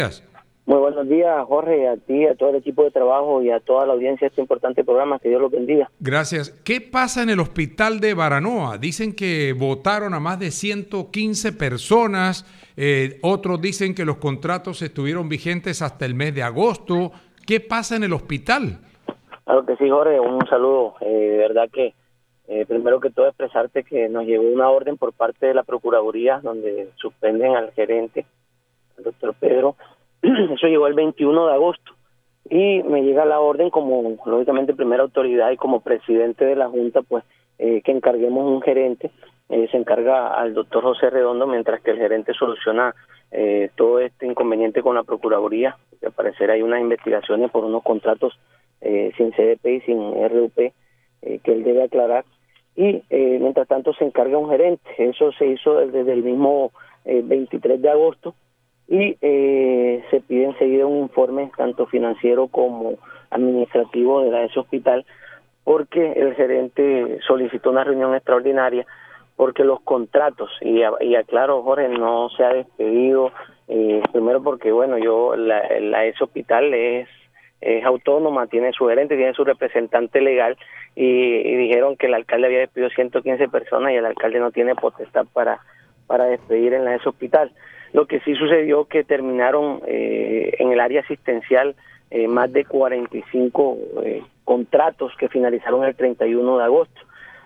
Muy buenos días, Jorge, a ti, a todo el equipo de trabajo y a toda la audiencia de este importante programa. Que Dios los bendiga. Gracias. ¿Qué pasa en el hospital de Baranoa? Dicen que votaron a más de 115 personas. Otros dicen que los contratos estuvieron vigentes hasta el mes de agosto. ¿Qué pasa en el hospital? Claro que sí, Jorge, un saludo. De verdad que, primero que todo, expresarte que nos llegó una orden por parte de la Procuraduría donde suspenden al gerente, el doctor Pedro. Eso llegó el 21 de agosto y me llega la orden como, lógicamente, primera autoridad y como presidente de la Junta, pues, que encarguemos un gerente. Se encarga al doctor José Redondo, mientras que el gerente soluciona todo este inconveniente con la Procuraduría. Al parecer hay unas investigaciones por unos contratos sin CDP y sin RUP que él debe aclarar. Y mientras tanto se encarga un gerente. Eso se hizo desde el mismo 23 de agosto. Y se pide enseguida un informe tanto financiero como administrativo de ese hospital, porque el gerente solicitó una reunión extraordinaria, porque los contratos, y aclaro, Jorge, no se ha despedido, primero porque, bueno, ese hospital es autónoma, tiene su gerente, tiene su representante legal, y dijeron que el alcalde había despedido 115 personas y el alcalde no tiene potestad para despedir en ese hospital. Lo que sí sucedió que terminaron en el área asistencial más de 45 contratos que finalizaron el 31 de agosto.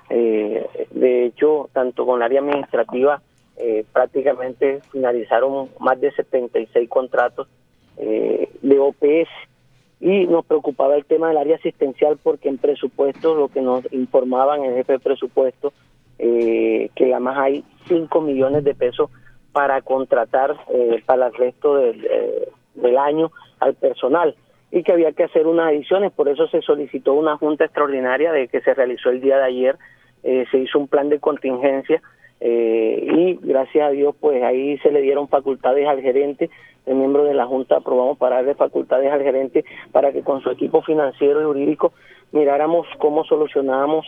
De hecho, tanto con el área administrativa prácticamente finalizaron más de 76 contratos de OPS. Y nos preocupaba el tema del área asistencial porque en presupuesto, lo que nos informaban el jefe de presupuesto, que la más hay 5 millones de pesos para contratar para el resto del año al personal, y que había que hacer unas adiciones. Por eso se solicitó una junta extraordinaria de que se realizó el día de ayer. Se hizo un plan de contingencia y gracias a Dios pues ahí se le dieron facultades al gerente. El miembro de la junta aprobamos para darle facultades al gerente para que con su equipo financiero y jurídico miráramos cómo solucionábamos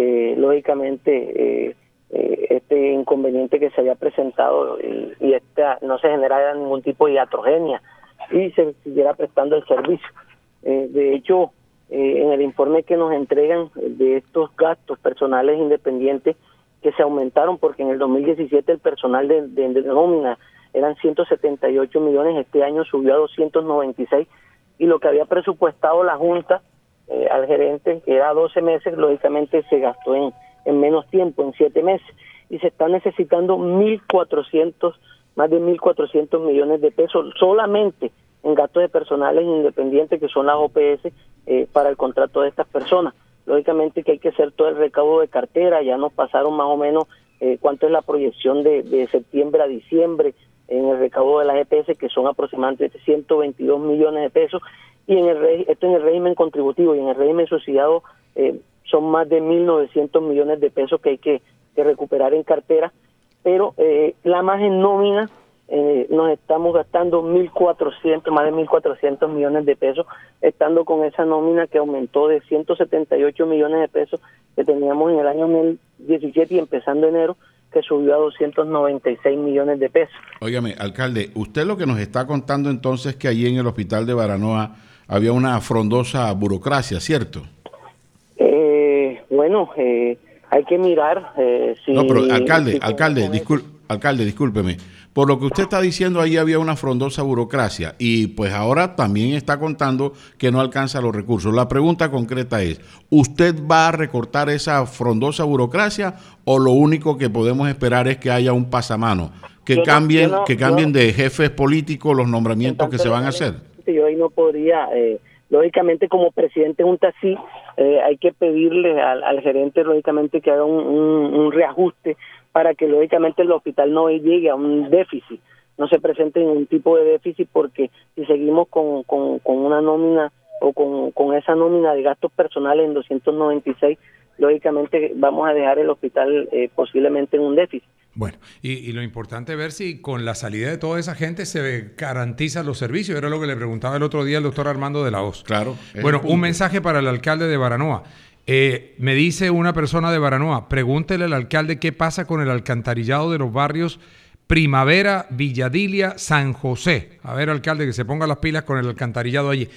lógicamente este inconveniente que se había presentado y no se generara ningún tipo de iatrogenia y se siguiera prestando el servicio. De hecho, en el informe que nos entregan de estos gastos personales independientes que se aumentaron, porque en el 2017 el personal de nómina eran 178 millones, este año subió a 296, y lo que había presupuestado la Junta al gerente, que era 12 meses, lógicamente se gastó en menos tiempo, en 7 meses, y se están necesitando más de 1.400 millones de pesos solamente en gastos de personales independientes, que son las OPS, para el contrato de estas personas. Lógicamente que hay que hacer todo el recaudo de cartera. Ya nos pasaron más o menos cuánto es la proyección de septiembre a diciembre en el recaudo de las EPS, que son aproximadamente 122 millones de pesos, y esto en el régimen contributivo, y en el régimen subsidiado son más de 1.900 millones de pesos que hay que recuperar en cartera, pero la más en nómina nos estamos gastando más de 1.400 millones de pesos, estando con esa nómina que aumentó de 178 millones de pesos que teníamos en el año 2017 y empezando enero, que subió a 296 millones de pesos. Óigame, alcalde, usted lo que nos está contando entonces es que allí en el hospital de Baranoa había una frondosa burocracia, ¿cierto? Hay que mirar si... No, pero alcalde, discúlpeme. Por lo que usted está diciendo, ahí había una frondosa burocracia y pues ahora también está contando que no alcanza los recursos. La pregunta concreta es, ¿usted va a recortar esa frondosa burocracia o lo único que podemos esperar es que haya un pasamano? Que cambien de jefes políticos los nombramientos que se van a hacer. Yo ahí no podría... lógicamente como presidente de Junta sí, hay que pedirle al gerente lógicamente que haga un reajuste para que lógicamente el hospital no llegue a un déficit, no se presente ningún tipo de déficit, porque si seguimos con una nómina o con esa nómina de gastos personales en 296, lógicamente vamos a dejar el hospital posiblemente en un déficit. Bueno, y lo importante es ver si con la salida de toda esa gente se garantizan los servicios. Era lo que le preguntaba el otro día el doctor Armando de la Hoz. Claro. Bueno, un mensaje para el alcalde de Baranoa. Me dice una persona de Baranoa, pregúntele al alcalde qué pasa con el alcantarillado de los barrios Primavera, Villadilia, San José. A ver, alcalde, que se ponga las pilas con el alcantarillado allí.